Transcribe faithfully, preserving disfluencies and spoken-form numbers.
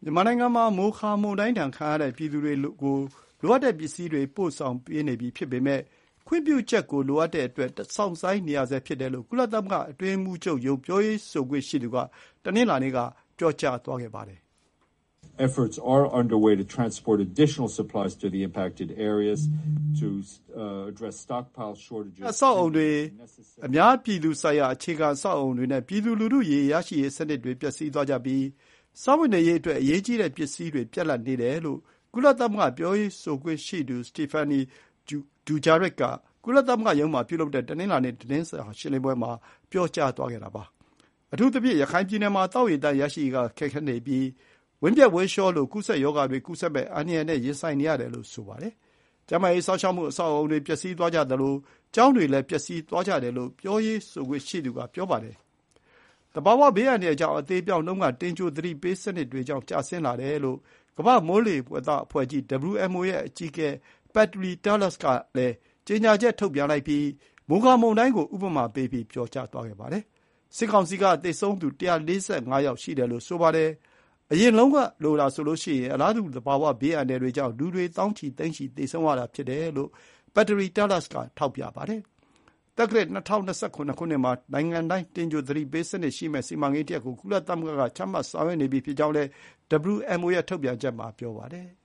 မြန်မာနိုင်ငံမှာမိုခါမုန်တိုင်းဒဏ်ခံရတဲ့ပြည်သူတွေကိုလိုအပ်တဲ့ပစ္စည်းတွေပို့ဆောင်ပေးနေပြီဖြစ်ပေမယ့်ခွင့်ပြုချက်ကိုလိုအပ်တဲ့အတွက်စောင့်ဆိုင်းနေရဆဲဖြစ်တယ်လို့ကုလသမဂ္ဂအတွင်းရေးမှူးချုပ်ရုံးပြောရေးဆိုခွင့်ရှိသူကတနင်္လာနေ့ကပြောကြားသွားခဲ့ပါတယ်။ Efforts are underway to transport additional supplies to the impacted areas to uh, address stockpile shortages. အဆောက်အအုံတွေအများပြည်သူဆိုင်ရာအခြေခံအဆောက်အအုံတွေနဲ့ပြည်သူလူထုရေရရှိရေးစနစ်တွေပျက်စီးသွားကြပြီးစားဝတ်နေရေးအတွက်အရေးကြီးတဲ့ပစ္စည်းတွေပြတ်လတ်နေတယ်လို့ကုလသမဂ္ဂပြောရေးဆိုခွင့်ရှိသူစတီဖန်နီဒူဂျာရစ်ကကုလသမဂ္ဂရုံးမှာပြုလုပ်တဲ့တနင်္လာနေ့သတင်းစာရှင်းလင်းပွဲမှာပြောကြားသွားခဲ့တာပါ။အထူးသဖြင့်ရခိုင်ပြည်နယ်မှာသောက်ရေသန့်ရရှိရေးကခက်ခဲနေပြီးဝမ်းပျက်ဝမ်းလျှောလိုကူးစက်ရောဂါတွေကူးစက်မဲ့အန္တရာယ်နဲ့ရင်ဆိုင်နေရတယ်လို့ဆိုပါတယ်။ကျန်းမာရေးစောင့်ရှောက်မှုအဆောက်အအုံတွေပျက်စီးသွားကြသလိုကျောင်းတွေလည်းပျက်စီးသွားကြတယ်လို့ပြောရေးဆိုခွင့်ရှိသူကပြောပါတယ်။သဘာဝဘေးအန္တရာယ်ကြောင့်အသေးပြောင်းနှုန်းကတင်ကြိုသတိပေးစနစ်တွေကြောင့်ကျဆင်းလာတယ်လို့ကမ္ဘာ့မိုးလေဝသအဖွဲ့ကြီး ဒဘလျူ အမ် အို ရဲ့အကြီးအကဲ Petri Tarlos ကလည်းကြေညာချက်ထုတ်ပြန်လိုက်ပြီးမိုခါမုန်တိုင်းကိုဥပမာပေးပြီးပြောကြားသွားခဲ့ပါတယ်။စစ်ကောင်စီကသေဆုံးသူ၁၄၅ယောက်ရှိတယ်လို့ဆိုပါတယ်။အရင်လုံးကလိုတာဆိုလို့ရှိရင်အလားတူသဘာဝဘေးအန္တရာယ်တွေကြောင့်လူတွေသောင်းချီသိန်းချီသေဆုံးရတာဖြစ်တယ်လို့ Petri Tarlos ကထောက်ပြပါတယ်။သက္ကရာဇ်၂၀၂၇ ခုနှစ်မှာနိုင်ငံတိုင်းတင်ကြိုသတိပေးစနစ်ရှိမယ့်စီမံကိန်းတရပ်ကိုကုလသမဂ္ဂကချမှတ်ဆောင်ရွက်နေပြီဖြစ်ကြောင်းလည်း ဒဘလျူ အမ် အို ရဲ့ထုတ်ပြန်ချက်မှာပြောပါတယ်။